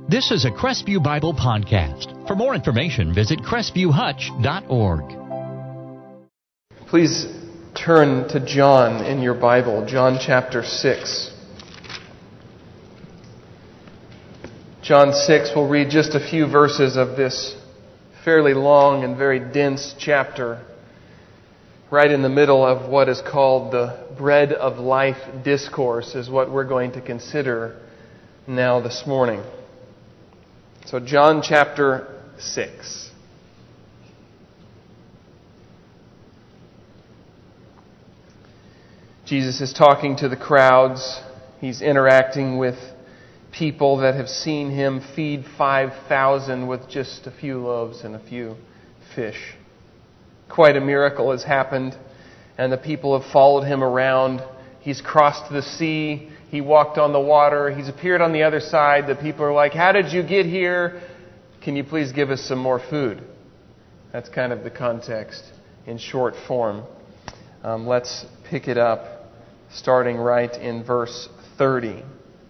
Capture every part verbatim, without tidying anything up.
This is a Crestview Bible podcast. For more information, visit crestview hutch dot org. Please turn to John in your Bible, John chapter six. John six, we'll read just a few verses of this fairly long and very dense chapter, right in the middle of what is called the Bread of Life discourse, is what we're going to consider now this morning. So John chapter six. Jesus is talking to the crowds. He's interacting with people that have seen Him feed five thousand with just a few loaves and a few fish. Quite a miracle has happened, and the people have followed Him around. He's crossed the sea. He walked on the water. He's appeared on the other side. The people are like, "How did you get here? Can you please give us some more food?" That's kind of the context in short form. Um, let's pick it up starting right in verse thirty.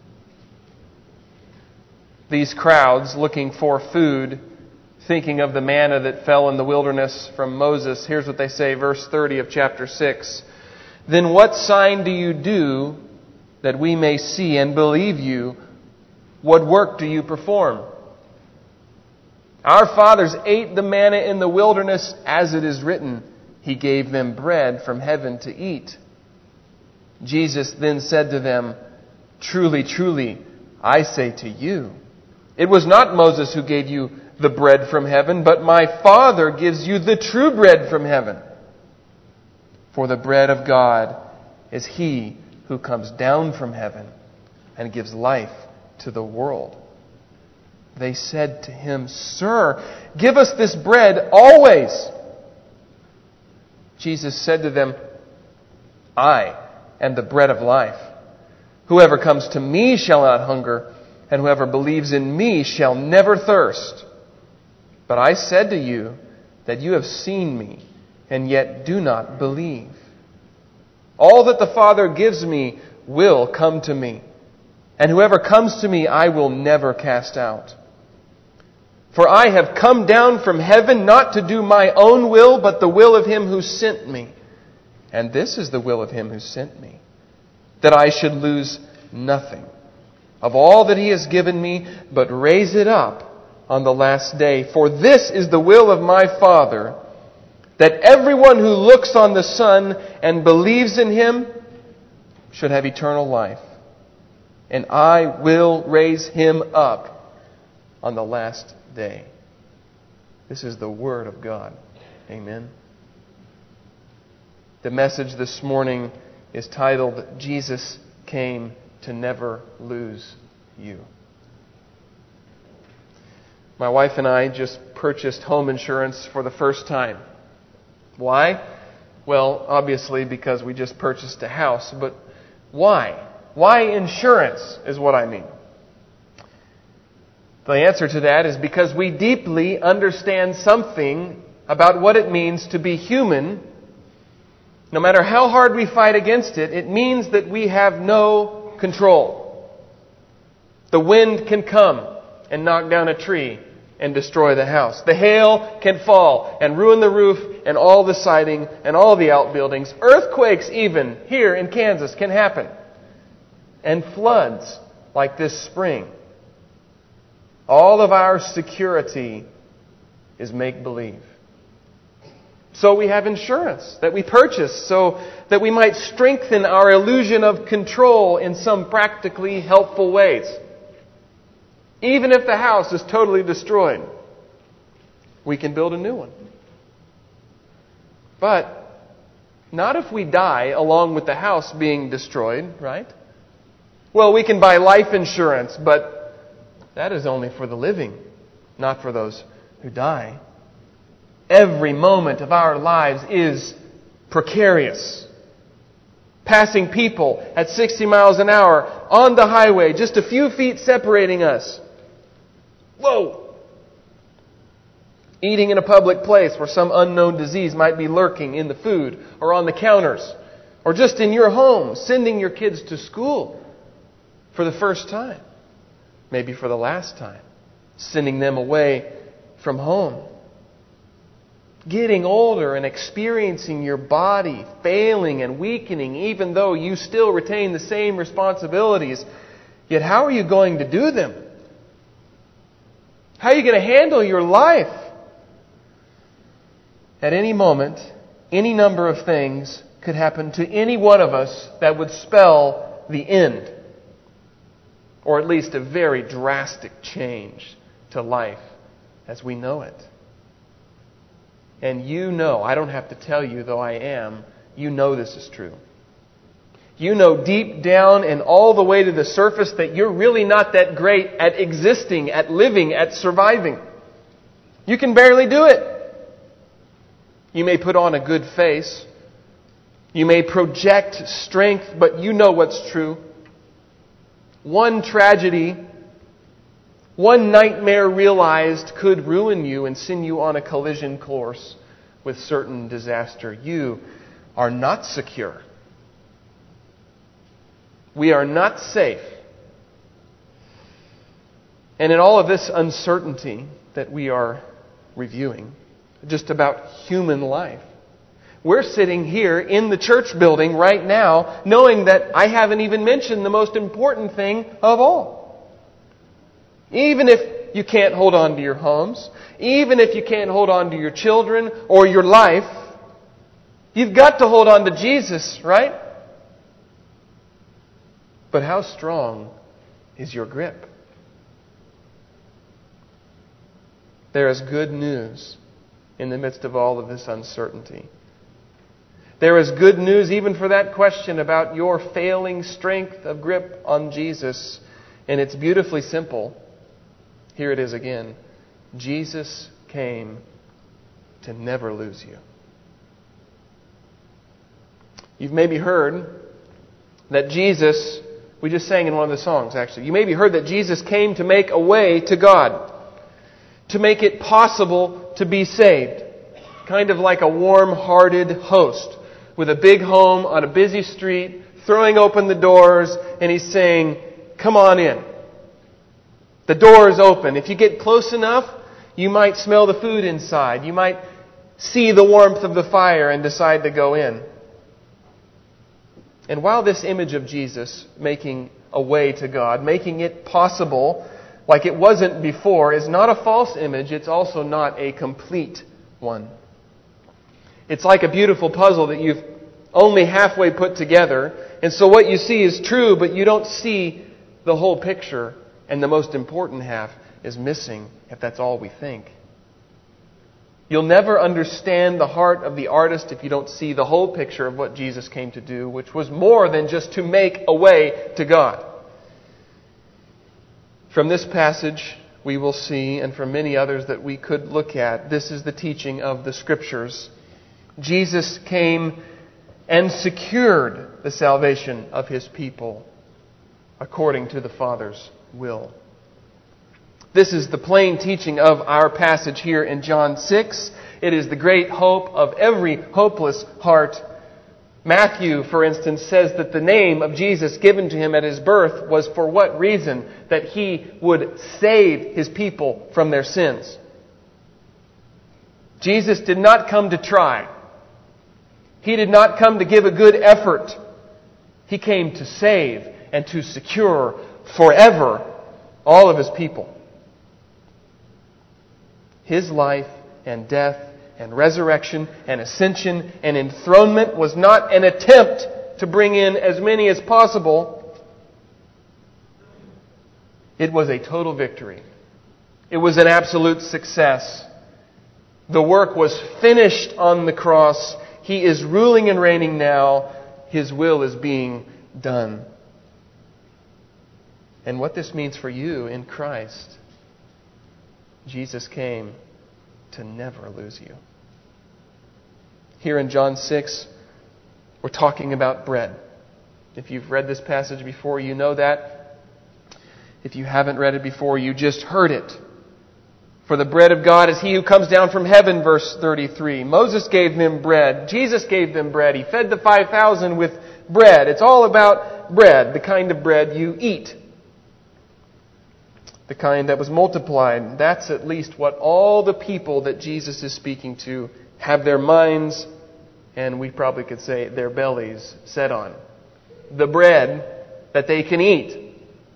These crowds looking for food, thinking of the manna that fell in the wilderness from Moses. Here's what they say, verse thirty of chapter six. "Then what sign do you do that we may see and believe you? What work do you perform? Our fathers ate the manna in the wilderness, as it is written, He gave them bread from heaven to eat." Jesus then said to them, "Truly, truly, I say to you, it was not Moses who gave you the bread from heaven, but my Father gives you the true bread from heaven. For the bread of God is He who comes down from heaven and gives life to the world." They said to Him, "Sir, give us this bread always." Jesus said to them, "I am the bread of life. Whoever comes to me shall not hunger, and whoever believes in me shall never thirst. But I said to you that you have seen me, and yet do not believe. All that the Father gives me will come to me, and whoever comes to me I will never cast out. For I have come down from heaven not to do my own will, but the will of Him who sent me. And this is the will of Him who sent me, that I should lose nothing of all that He has given me, but raise it up on the last day. For this is the will of my Father, that everyone who looks on the Son and believes in Him should have eternal life. And I will raise him up on the last day." This is the Word of God. Amen. The message this morning is titled, "Jesus Came to Never Lose You." My wife and I just purchased home insurance for the first time. Why? Well, obviously because we just purchased a house. But why? Why insurance is what I mean. The answer to that is because we deeply understand something about what it means to be human. No matter how hard we fight against it, it means that we have no control. The wind can come and knock down a tree and destroy the house. The hail can fall and ruin the roof and all the siding and all the outbuildings. Earthquakes even here in Kansas can happen. And floods like this spring. All of our security is make-believe. So we have insurance that we purchase so that we might strengthen our illusion of control in some practically helpful ways. Even if the house is totally destroyed, we can build a new one. But not if we die along with the house being destroyed, right? Well, we can buy life insurance, but that is only for the living, not for those who die. Every moment of our lives is precarious. Passing people at sixty miles an hour on the highway, just a few feet separating us. Whoa! Eating in a public place where some unknown disease might be lurking in the food or on the counters. Or just in your home, sending your kids to school for the first time. Maybe for the last time. sending them away from home. Getting older and experiencing your body failing and weakening, even though you still retain the same responsibilities. Yet how are you going to do them? How are you going to handle your life? At any moment, any number of things could happen to any one of us that would spell the end, or at least a very drastic change to life as we know it. And you know, I don't have to tell you, though I am, you know this is true. You know deep down and all the way to the surface that you're really not that great at existing, at living, at surviving. You can barely do it. You may put on a good face. You may project strength, but you know what's true. One tragedy, one nightmare realized could ruin you and send you on a collision course with certain disaster. You are not secure. We are not safe. And in all of this uncertainty that we are reviewing, just about human life, we're sitting here in the church building right now knowing that I haven't even mentioned the most important thing of all. Even if you can't hold on to your homes, even if you can't hold on to your children or your life, you've got to hold on to Jesus, right? But how strong is your grip? There is good news in the midst of all of this uncertainty. There is good news even for that question about your failing strength of grip on Jesus. And it's beautifully simple. Here it is again. Jesus came to never lose you. You've maybe heard that Jesus, we just sang in one of the songs actually, you maybe heard that Jesus came to make a way to God, to make it possible to be saved. Kind of like a warm-hearted host with a big home on a busy street, throwing open the doors, and He's saying, come on in. The door is open. If you get close enough, you might smell the food inside. You might see the warmth of the fire and decide to go in. And while this image of Jesus making a way to God, making it possible like it wasn't before, is not a false image, it's also not a complete one. It's like a beautiful puzzle that you've only halfway put together. And so what you see is true, but you don't see the whole picture. And the most important half is missing if that's all we think. You'll never understand the heart of the artist if you don't see the whole picture of what Jesus came to do, which was more than just to make a way to God. From this passage, we will see, and from many others that we could look at, this is the teaching of the Scriptures. Jesus came and secured the salvation of His people according to the Father's will. This is the plain teaching of our passage here in John six. It is the great hope of every hopeless heart. Matthew, for instance, says that the name of Jesus given to Him at His birth was for what reason? That He would save His people from their sins. Jesus did not come to try. He did not come to give a good effort. He came to save and to secure forever all of His people. His life and death and resurrection and ascension and enthronement was not an attempt to bring in as many as possible. It was a total victory. It was an absolute success. The work was finished on the cross. He is ruling and reigning now. His will is being done. And what this means for you in Christ, Jesus came to never lose you. Here in John six, we're talking about bread. If you've read this passage before, you know that. If you haven't read it before, you just heard it. For the bread of God is He who comes down from heaven, verse thirty-three. Moses gave them bread. Jesus gave them bread. He fed the five thousand with bread. It's all about bread, the kind of bread you eat. the kind that was multiplied. That's at least what all the people that Jesus is speaking to have their minds, and we probably could say their bellies, set on. The bread that they can eat.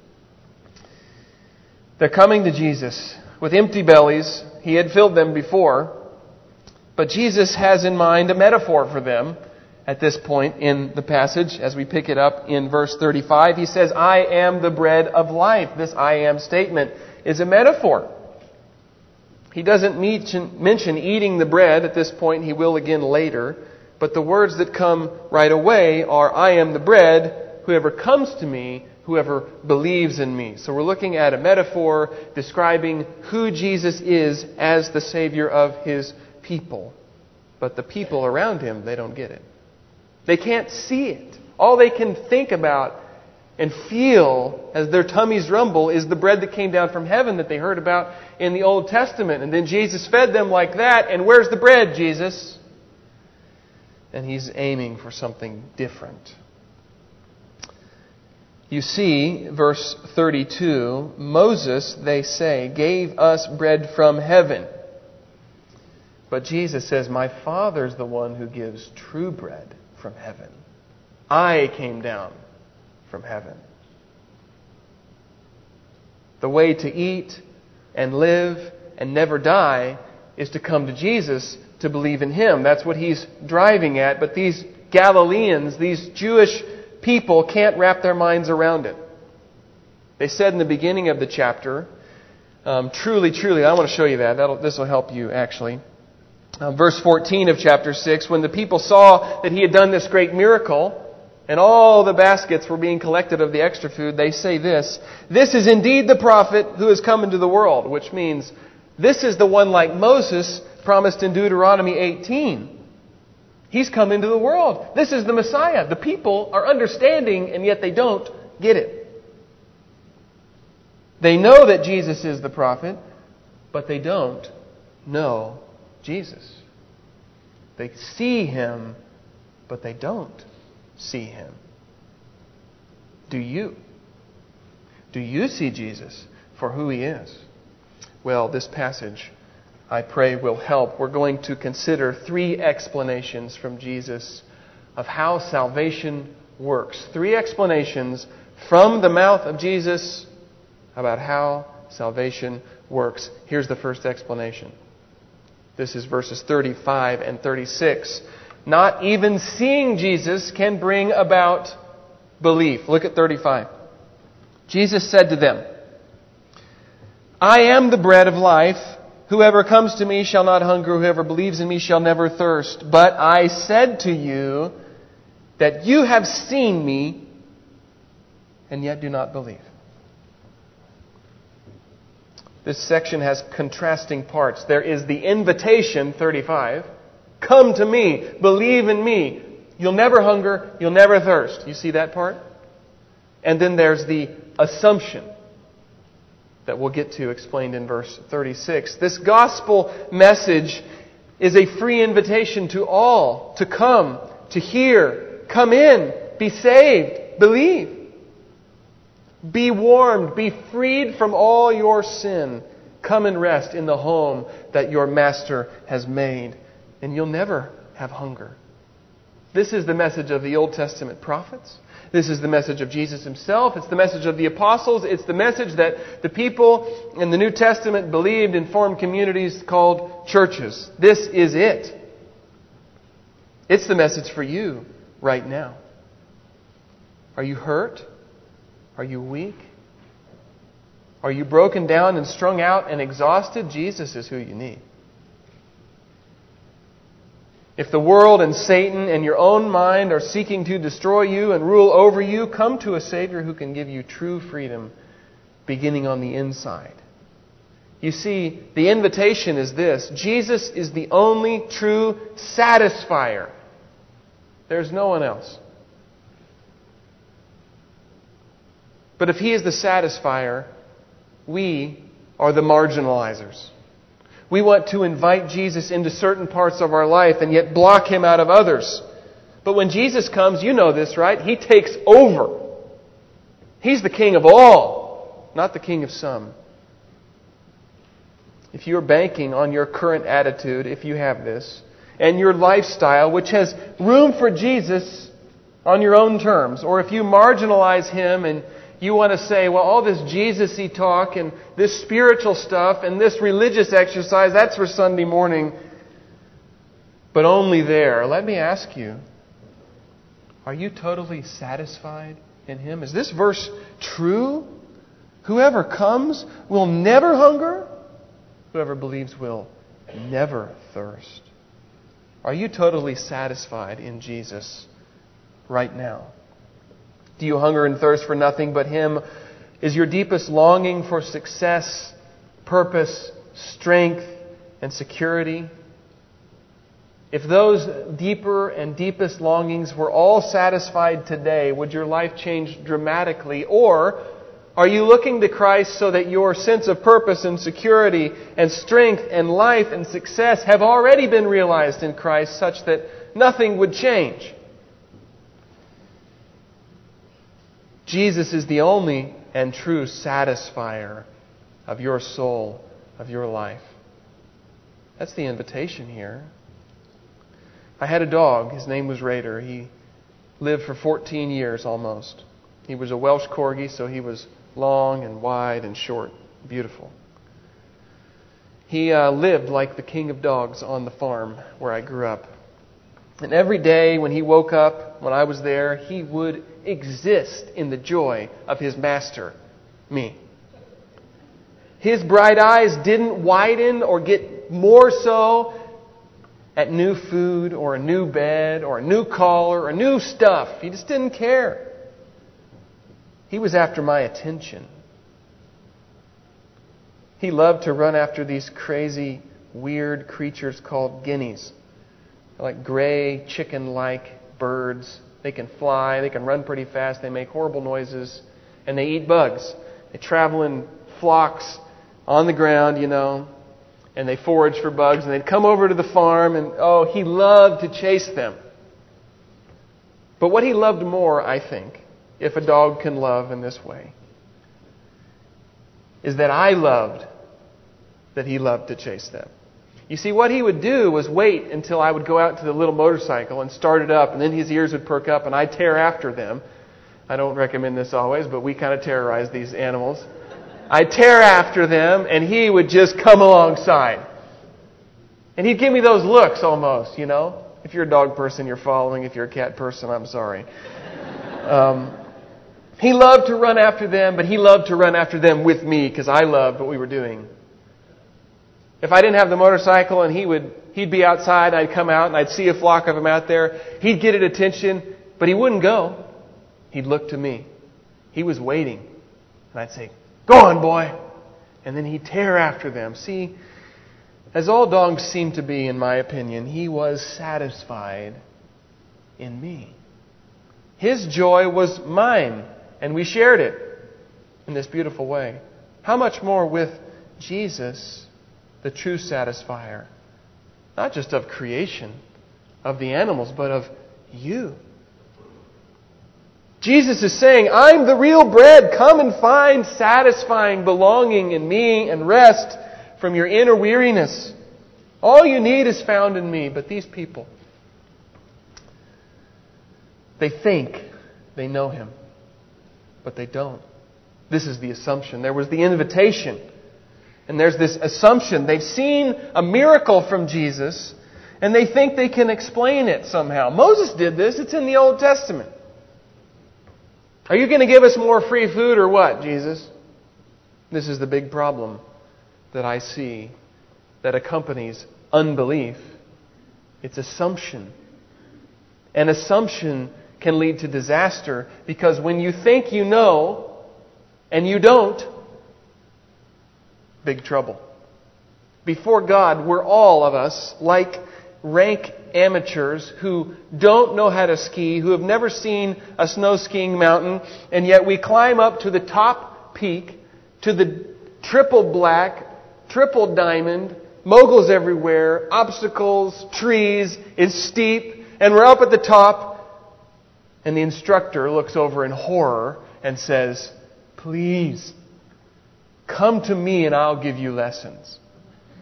They're coming to Jesus with empty bellies. He had filled them before. But Jesus has in mind a metaphor for them at this point in the passage. As we pick it up in verse thirty-five, He says, I am the bread of life. This I am statement is a metaphor. He doesn't mention eating the bread at this point. He will again later. But the words that come right away are, I am the bread. Whoever comes to me, whoever believes in me. So we're looking at a metaphor describing who Jesus is as the Savior of His people. But the people around Him, they don't get it. They can't see it. All they can think about and feel as their tummies rumble is the bread that came down from heaven that they heard about in the Old Testament. And then Jesus fed them like that. And where's the bread, Jesus? And He's aiming for something different. You see, verse thirty-two, Moses, they say, gave us bread from heaven. But Jesus says, my Father's the one who gives true bread from heaven. I came down from heaven. The way to eat and live and never die is to come to Jesus, to believe in Him. That's what He's driving at. But these Galileans, these Jewish people can't wrap their minds around it. They said in the beginning of the chapter, um, truly, truly, I want to show you that. That'll, this will help you actually. Uh, verse fourteen of chapter six, when the people saw that He had done this great miracle, and all the baskets were being collected of the extra food, they say this, this is indeed the prophet who has come into the world, which means this is the one like Moses promised in Deuteronomy eighteen. He's come into the world. This is the Messiah. The people are understanding, and yet they don't get it. They know that Jesus is the prophet, but they don't know Jesus. They see Him, but they don't see Him. Do you? Do you see Jesus for who He is? Well, this passage, I pray, will help. We're going to consider three explanations from Jesus of how salvation works. Three explanations from the mouth of Jesus about how salvation works. Here's the first explanation. This is verses thirty-five and thirty-six. Not even seeing Jesus can bring about belief. Look at thirty-five. Jesus said to them, I am the bread of life. Whoever comes to me shall not hunger. Whoever believes in me shall never thirst. But I said to you that you have seen me and yet do not believe. This section has contrasting parts. There is the invitation, thirty-five. Come to me. Believe in me. You'll never hunger. You'll never thirst. You see that part? And then there's the assumption that we'll get to explained in verse thirty-six. This gospel message is a free invitation to all to come, to hear, come in, be saved, believe. Be warmed, be freed from all your sin. Come and rest in the home that your Master has made, and you'll never have hunger. This is the message of the Old Testament prophets. This is the message of Jesus Himself. It's the message of the apostles. It's the message that the people in the New Testament believed and formed communities called churches. This is it. It's the message for you right now. Are you hurt? Are you weak? Are you broken down and strung out and exhausted? Jesus is who you need. If the world and Satan and your own mind are seeking to destroy you and rule over you, come to a Savior who can give you true freedom beginning on the inside. You see, the invitation is this. Jesus is the only true satisfier. There's no one else. But if He is the satisfier, we are the marginalizers. We want to invite Jesus into certain parts of our life and yet block Him out of others. But when Jesus comes, you know this, right? He takes over. He's the King of all, not the King of some. if you're banking on your current attitude, if you have this, and your lifestyle, which has room for Jesus on your own terms, or if you marginalize Him and you want to say, well, all this Jesus-y talk and this spiritual stuff and this religious exercise, that's for Sunday morning, but only there. Let me ask you, are you totally satisfied in Him? Is this verse true? Whoever comes will never hunger. Whoever believes will never thirst. Are you totally satisfied in Jesus right now? Do you hunger and thirst for nothing but Him? Is your deepest longing for success, purpose, strength, and security? If those deeper and deepest longings were all satisfied today, would your life change dramatically? Or are you looking to Christ so that your sense of purpose and security and strength and life and success have already been realized in Christ such that nothing would change? Jesus is the only and true satisfier of your soul, of your life. That's the invitation here. I had a dog. His name was Raider. He lived for fourteen years almost. He was a Welsh Corgi, so he was long and wide and short. Beautiful. He uh, lived like the king of dogs on the farm where I grew up. And every day when he woke up, when I was there, he would exist in the joy of his master, me. His bright eyes didn't widen or get more so at new food or a new bed or a new collar or new stuff. He just didn't care. He was after my attention. He loved to run after these crazy, weird creatures called guineas. They're like gray, chicken-like birds. They can fly, they can run pretty fast, they make horrible noises, and they eat bugs. They travel in flocks on the ground, you know, and they forage for bugs, and they'd come over to the farm, and oh, he loved to chase them. But what he loved more, I think, if a dog can love in this way, is that I loved that he loved to chase them. You see, what he would do was wait until I would go out to the little motorcycle and start it up, and then his ears would perk up, and I'd tear after them. I don't recommend this always, but we kind of terrorize these animals. I'd tear after them, and he would just come alongside. And he'd give me those looks almost, you know. If you're a dog person, you're following. If you're a cat person, I'm sorry. Um, he loved to run after them, but he loved to run after them with me because I loved what we were doing. If I didn't have the motorcycle and he would, he'd be outside, I'd come out and I'd see a flock of them out there. He'd get at attention, but he wouldn't go. He'd look to me. He was waiting. And I'd say, "Go on, boy." And then he'd tear after them. See, as all dogs seem to be, in my opinion, he was satisfied in me. His joy was mine, and we shared it in this beautiful way. How much more with Jesus, the true satisfier, not just of creation, of the animals, but of you. Jesus is saying, I'm the real bread. Come and find satisfying belonging in me and rest from your inner weariness. All you need is found in me. But these people, they think they know Him, but they don't. This is the assumption. There was the invitation. And there's this assumption. They've seen a miracle from Jesus, and they think they can explain it somehow. Moses did this. It's in the Old Testament. Are you going to give us more free food or what, Jesus? This is the big problem that I see that accompanies unbelief. It's assumption. And assumption can lead to disaster because when you think you know and you don't, big trouble. Before God, we're all of us like rank amateurs who don't know how to ski, who have never seen a snow skiing mountain, and yet we climb up to the top peak, to the triple black, triple diamond, moguls everywhere, obstacles, trees, it's steep, and we're up at the top, and the instructor looks over in horror and says, "Please, come to me and I'll give you lessons."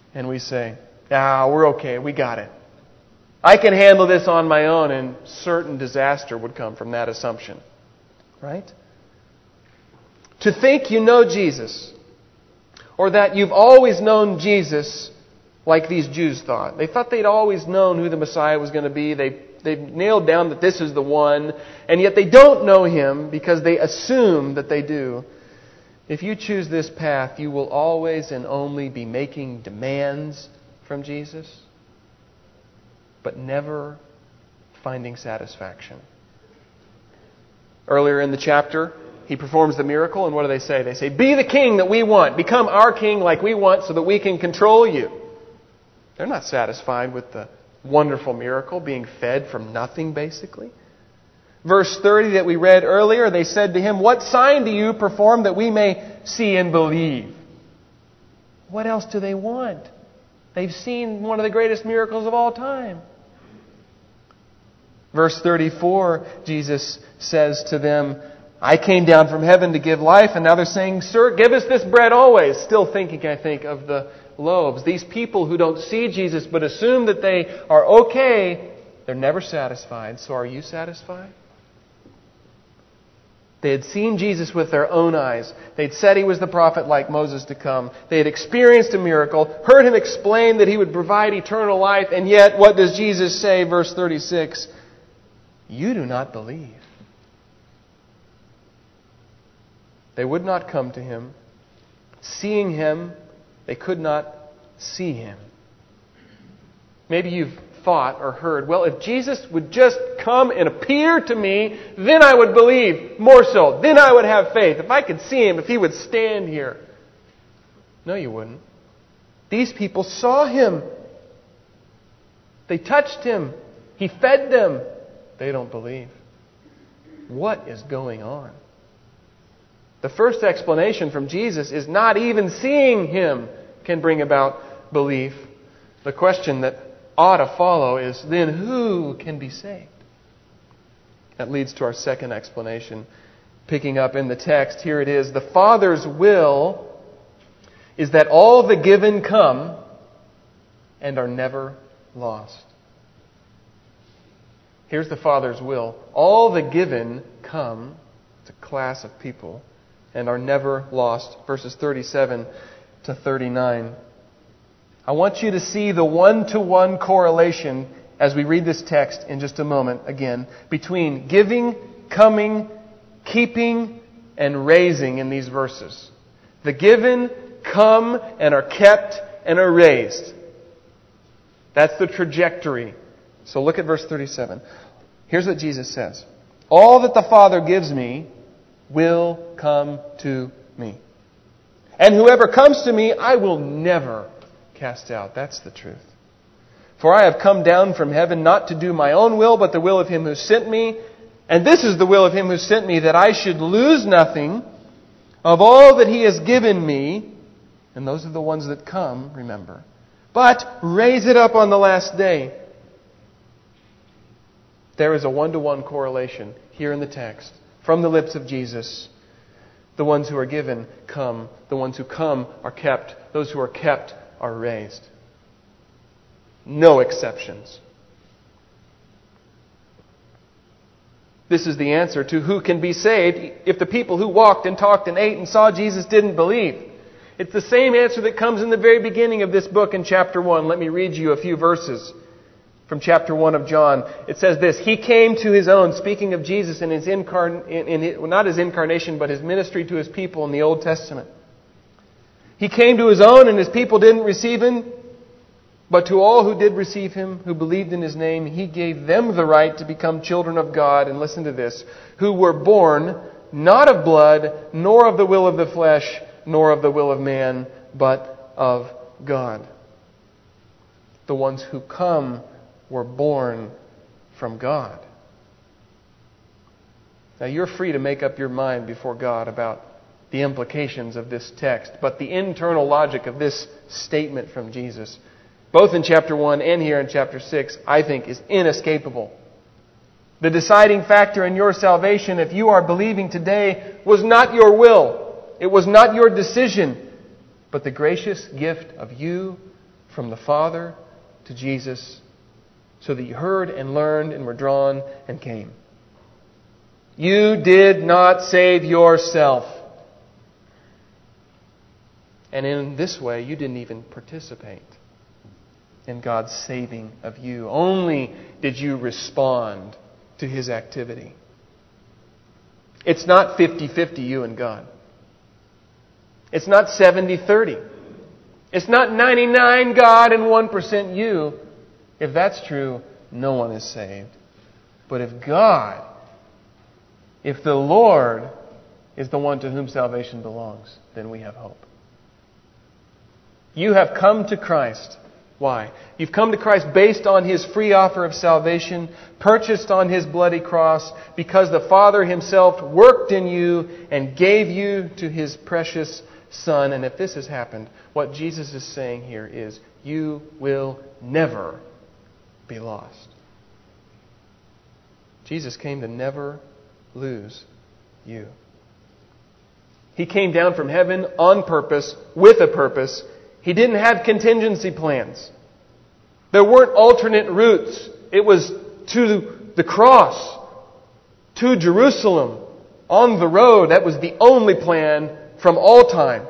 And we say, ah, we're okay, we got it. I can handle this on my own, and certain disaster would come from that assumption. Right? To think you know Jesus, or that you've always known Jesus like these Jews thought. They thought they'd always known who the Messiah was going to be. They, they've nailed down that this is the one, and yet they don't know Him because they assume that they do. If you choose this path, you will always and only be making demands from Jesus, but never finding satisfaction. Earlier in the chapter, He performs the miracle, and what do they say? They say, be the king that we want. Become our king like we want so that we can control you. They're not satisfied with the wonderful miracle, being fed from nothing, basically. Verse thirty that we read earlier, they said to Him, what sign do you perform that we may see and believe? What else do they want? They've seen one of the greatest miracles of all time. Verse thirty-four, Jesus says to them, I came down from heaven to give life, and now they're saying, sir, give us this bread always. Still thinking, I think, of the loaves. These people who don't see Jesus but assume that they are okay, they're never satisfied. So are you satisfied? They had seen Jesus with their own eyes. They'd said He was the prophet like Moses to come. They had experienced a miracle, heard Him explain that He would provide eternal life, and yet, what does Jesus say? Verse thirty-six, you do not believe. They would not come to Him. Seeing Him, they could not see Him. Maybe you've thought or heard, well, if Jesus would just come and appear to me, then I would believe more so. Then I would have faith. If I could see Him, if He would stand here. No, you wouldn't. These people saw Him. They touched Him. He fed them. They don't believe. What is going on? The first explanation from Jesus is not even seeing Him can bring about belief. The question that ought to follow is, then who can be saved? That leads to our second explanation. Picking up in the text, here it is. The Father's will is that all the given come and are never lost. Here's the Father's will. All the given come, it's a class of people, and are never lost. Verses thirty-seven to thirty-nine. I want you to see the one-to-one correlation as we read this text in just a moment again between giving, coming, keeping, and raising in these verses. The given come and are kept and are raised. That's the trajectory. So look at verse thirty-seven. Here's what Jesus says. All that the Father gives me will come to me. And whoever comes to me, I will never cast out. That's the truth. For I have come down from heaven not to do my own will, but the will of Him who sent me. And this is the will of Him who sent me, that I should lose nothing of all that He has given me. And those are the ones that come, remember. But raise it up on the last day. There is a one-to-one correlation here in the text from the lips of Jesus. The ones who are given come. The ones who come are kept. Those who are kept are raised. No exceptions. This is the answer to who can be saved if the people who walked and talked and ate and saw Jesus didn't believe. It's the same answer that comes in the very beginning of this book in chapter one. Let me read you a few verses from chapter one of John. It says this, He came to His own, speaking of Jesus and His incarn- in, in his, well, not His incarnation, but His ministry to His people in the Old Testament. He came to His own and His people didn't receive Him. But to all who did receive Him, who believed in His name, He gave them the right to become children of God. And listen to this, who were born not of blood, nor of the will of the flesh, nor of the will of man, but of God. The ones who come were born from God. Now you're free to make up your mind before God about the implications of this text, but the internal logic of this statement from Jesus, both in chapter one and here in chapter six, I think is inescapable. The deciding factor in your salvation, if you are believing today, was not your will. It was not your decision, but the gracious gift of you from the Father to Jesus, so that you heard and learned and were drawn and came. You did not save yourself. And in this way, you didn't even participate in God's saving of you. Only did you respond to His activity. It's not fifty-fifty, you and God. It's not seventy thirty. It's not ninety-nine God and one percent you. If that's true, no one is saved. But if God, if the Lord is the one to whom salvation belongs, then we have hope. You have come to Christ. Why? You've come to Christ based on His free offer of salvation, purchased on His bloody cross, because the Father Himself worked in you and gave you to His precious Son. And if this has happened, what Jesus is saying here is, you will never be lost. Jesus came to never lose you. He came down from heaven on purpose, with a purpose. He didn't have contingency plans. There weren't alternate routes. It was to the cross, to Jerusalem, on the road. That was the only plan from all time.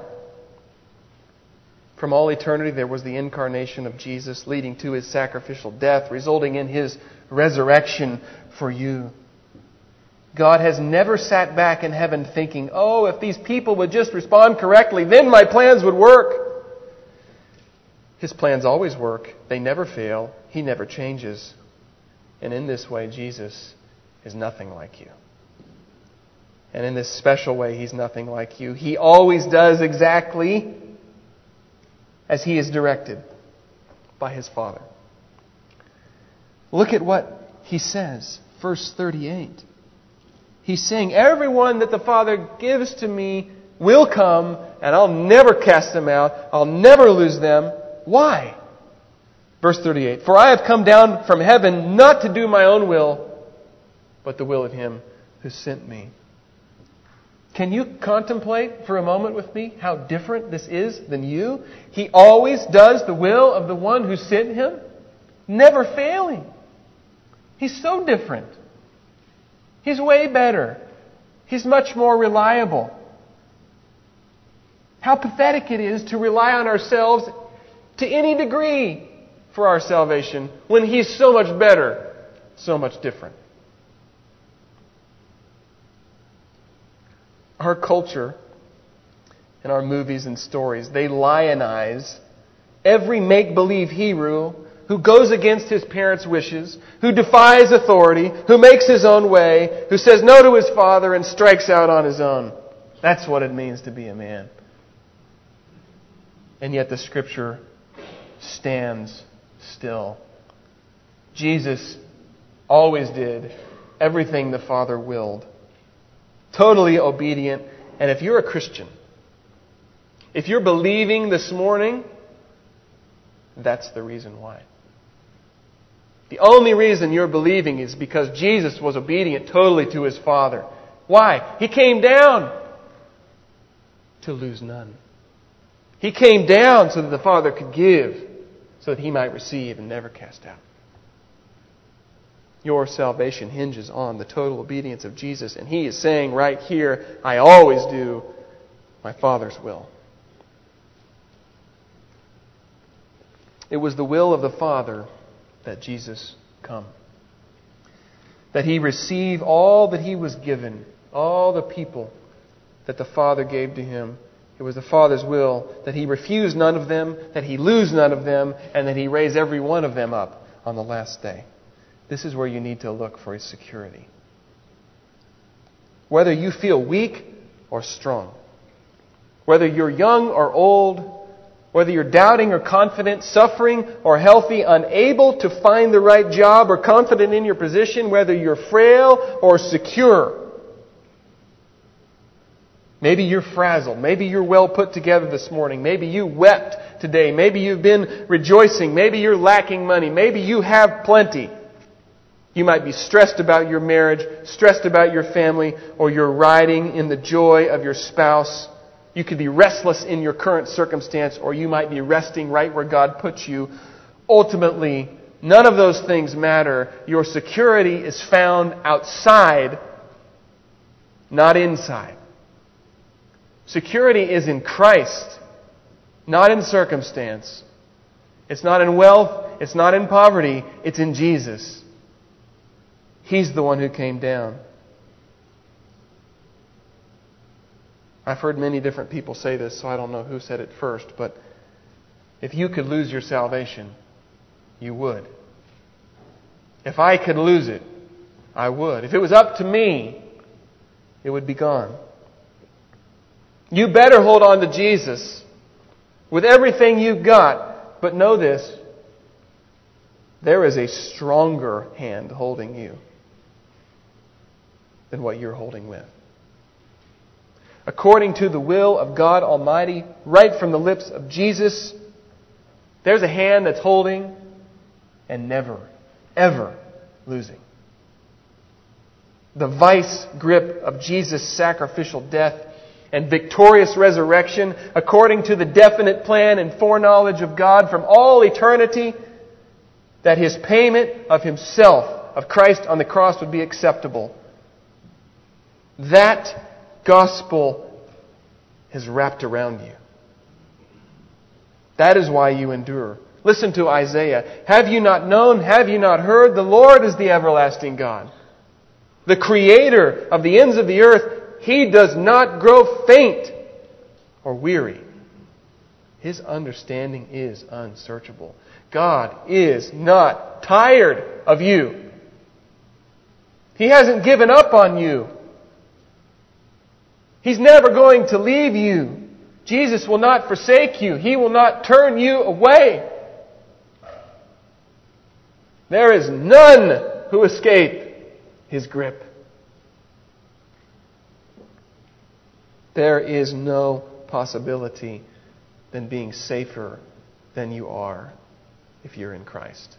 From all eternity, there was the incarnation of Jesus, leading to His sacrificial death, resulting in His resurrection for you. God has never sat back in heaven thinking, oh, if these people would just respond correctly, then my plans would work. His plans always work. They never fail. He never changes. And in this way, Jesus is nothing like you. And in this special way, He's nothing like you. He always does exactly as He is directed by His Father. Look at what He says, verse thirty-eight. He's saying, everyone that the Father gives to me will come, and I'll never cast them out. I'll never lose them. Why? Verse thirty-eight. For I have come down from heaven not to do my own will, but the will of Him who sent me. Can you contemplate for a moment with me how different this is than you? He always does the will of the one who sent Him, never failing. He's so different. He's way better. He's much more reliable. How pathetic it is to rely on ourselves to any degree for our salvation when He's so much better, so much different. Our culture and our movies and stories, they lionize every make-believe hero who goes against his parents' wishes, who defies authority, who makes his own way, who says no to his father and strikes out on his own. That's what it means to be a man. And yet the Scripture stands still. Jesus always did everything the Father willed. Totally obedient. And if you're a Christian, if you're believing this morning, that's the reason why. The only reason you're believing is because Jesus was obedient totally to His Father. Why? He came down to lose none. He came down so that the Father could give, so that He might receive and never cast out. Your salvation hinges on the total obedience of Jesus. And He is saying right here, I always do my Father's will. It was the will of the Father that Jesus come. That He receive all that He was given, all the people that the Father gave to Him. It was the Father's will that He refuse none of them, that He lose none of them, and that He raise every one of them up on the last day. This is where you need to look for His security. Whether you feel weak or strong, whether you're young or old, whether you're doubting or confident, suffering or healthy, unable to find the right job or confident in your position, whether you're frail or secure. Maybe you're frazzled. Maybe you're well put together this morning. Maybe you wept today. Maybe you've been rejoicing. Maybe you're lacking money. Maybe you have plenty. You might be stressed about your marriage, stressed about your family, or you're riding in the joy of your spouse. You could be restless in your current circumstance, or you might be resting right where God puts you. Ultimately, none of those things matter. Your security is found outside, not inside. Security is in Christ, not in circumstance. It's not in wealth. It's not in poverty. It's in Jesus. He's the one who came down. I've heard many different people say this, so I don't know who said it first, but if you could lose your salvation, you would. If I could lose it, I would. If it was up to me, it would be gone. You better hold on to Jesus with everything you've got, but know this, there is a stronger hand holding you than what you're holding with. According to the will of God Almighty, right from the lips of Jesus, there's a hand that's holding and never, ever losing. The vice grip of Jesus' sacrificial death and victorious resurrection, according to the definite plan and foreknowledge of God from all eternity, that His payment of Himself, of Christ on the cross, would be acceptable. That gospel is wrapped around you. That is why you endure. Listen to Isaiah. Have you not known? Have you not heard? The Lord is the everlasting God, the Creator of the ends of the earth. He does not grow faint or weary. His understanding is unsearchable. God is not tired of you. He hasn't given up on you. He's never going to leave you. Jesus will not forsake you. He will not turn you away. There is none who escape His grip. There is no possibility than being safer than you are if you're in Christ.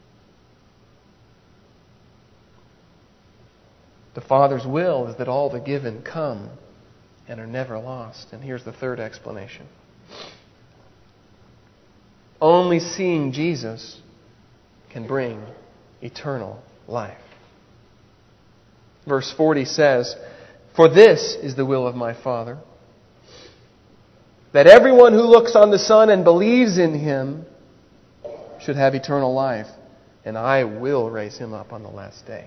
The Father's will is that all the given come and are never lost. And here's the third explanation. Only seeing Jesus can bring eternal life. Verse forty says, "For this is the will of my Father, that everyone who looks on the Son and believes in Him should have eternal life, and I will raise him up on the last day."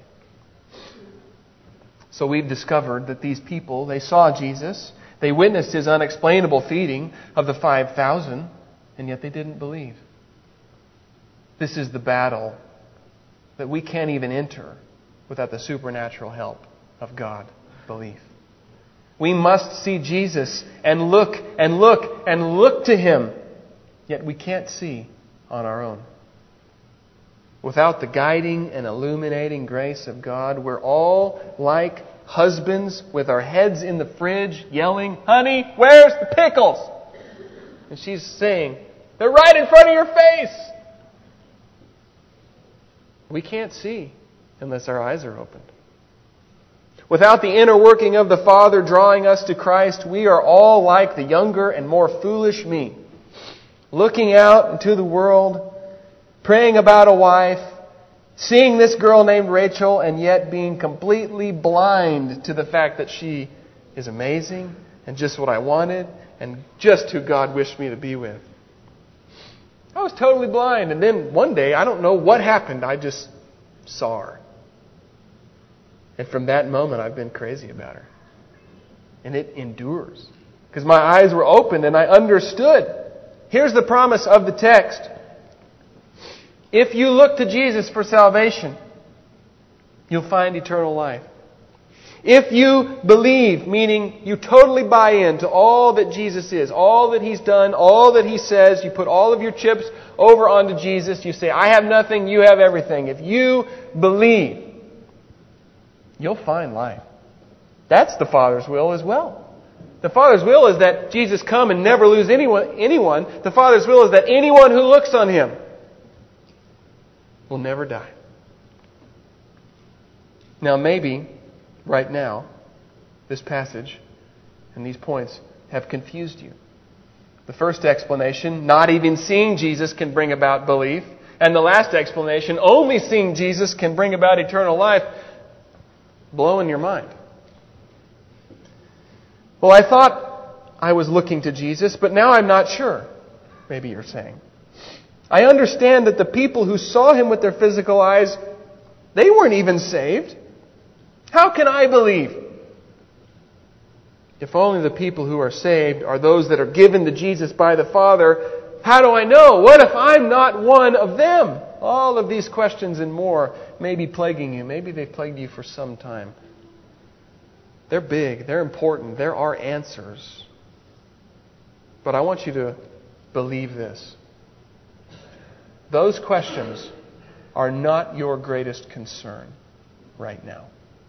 So we've discovered that these people, they saw Jesus, they witnessed His unexplainable feeding of the five thousand, and yet they didn't believe. This is the battle that we can't even enter without the supernatural help of God, belief. We must see Jesus and look and look and look to Him, yet we can't see on our own. Without the guiding and illuminating grace of God, we're all like husbands with our heads in the fridge yelling, "Honey, where's the pickles?" And she's saying, "They're right in front of your face." We can't see unless our eyes are opened. Without the inner working of the Father drawing us to Christ, we are all like the younger and more foolish me, looking out into the world, praying about a wife, seeing this girl named Rachel, and yet being completely blind to the fact that she is amazing and just what I wanted and just who God wished me to be with. I was totally blind, and then one day, I don't know what happened, I just saw her. And from that moment, I've been crazy about her. And it endures. Because my eyes were opened and I understood. Here's the promise of the text. If you look to Jesus for salvation, you'll find eternal life. If you believe, meaning you totally buy into all that Jesus is, all that He's done, all that He says, you put all of your chips over onto Jesus, you say, "I have nothing, you have everything." If you believe, you'll find life. That's the Father's will as well. The Father's will is that Jesus come and never lose anyone. anyone. The Father's will is that anyone who looks on Him will never die. Now maybe, right now, this passage and these points have confused you. The first explanation, not even seeing Jesus can bring about belief. And the last explanation, only seeing Jesus can bring about eternal life, blowing your mind. Well, I thought I was looking to Jesus, but now I'm not sure, maybe you're saying. I understand that the people who saw Him with their physical eyes, they weren't even saved. How can I believe? If only the people who are saved are those that are given to Jesus by the Father, how do I know? What if I'm not one of them? All of these questions and more may be plaguing you. Maybe they've plagued you for some time. They're big. They're important. There are answers. But I want you to believe this. Those questions are not your greatest concern right now.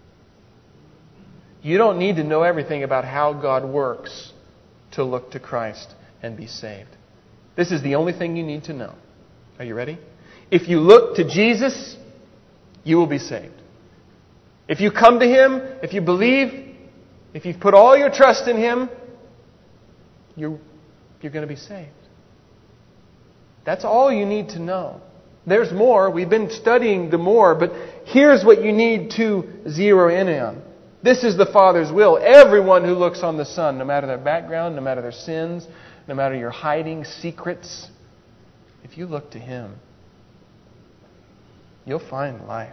You don't need to know everything about how God works to look to Christ and be saved. This is the only thing you need to know. Are you ready? If you look to Jesus, you will be saved. If you come to Him, if you believe, if you've put all your trust in Him, you're, you're going to be saved. That's all you need to know. There's more. We've been studying the more, but here's what you need to zero in on. This is the Father's will. Everyone who looks on the Son, no matter their background, no matter their sins, no matter your hiding secrets, if you look to Him, you'll find life.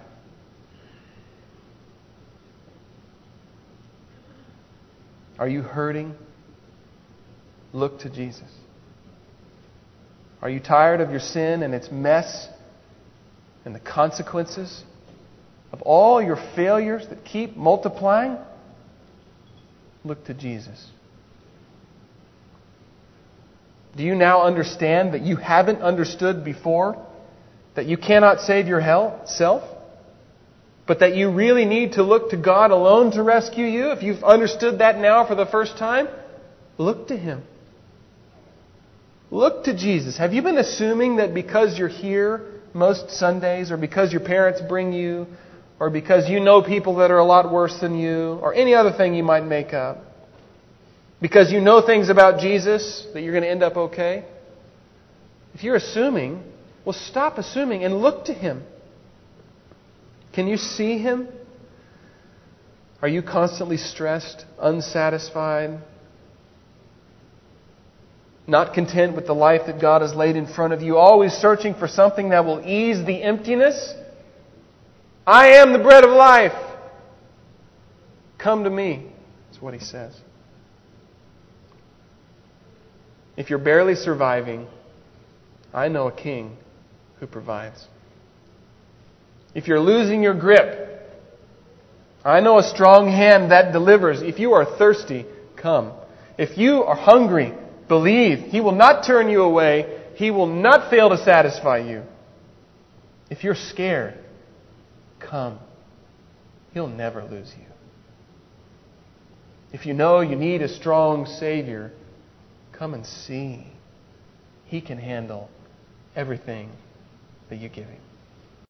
Are you hurting? Look to Jesus. Are you tired of your sin and its mess and the consequences of all your failures that keep multiplying? Look to Jesus. Do you now understand that you haven't understood before? That you cannot save your self? But that you really need to look to God alone to rescue you? If you've understood that now for the first time, look to Him. Look to Jesus. Have you been assuming that because you're here most Sundays, or because your parents bring you, or because you know people that are a lot worse than you, or any other thing you might make up, because you know things about Jesus, that you're going to end up okay? If you're assuming, well, stop assuming and look to Him. Can you see Him? Are you constantly stressed, unsatisfied, not content with the life that God has laid in front of you, always searching for something that will ease the emptiness? I am the bread of life. Come to me. That's what He says. If you're barely surviving, I know a King who provides. If you're losing your grip, I know a strong hand that delivers. If you are thirsty, come. If you are hungry, believe. He will not turn you away. He will not fail to satisfy you. If you're scared, come. He'll never lose you. If you know you need a strong Savior, come and see. He can handle everything that you give Him.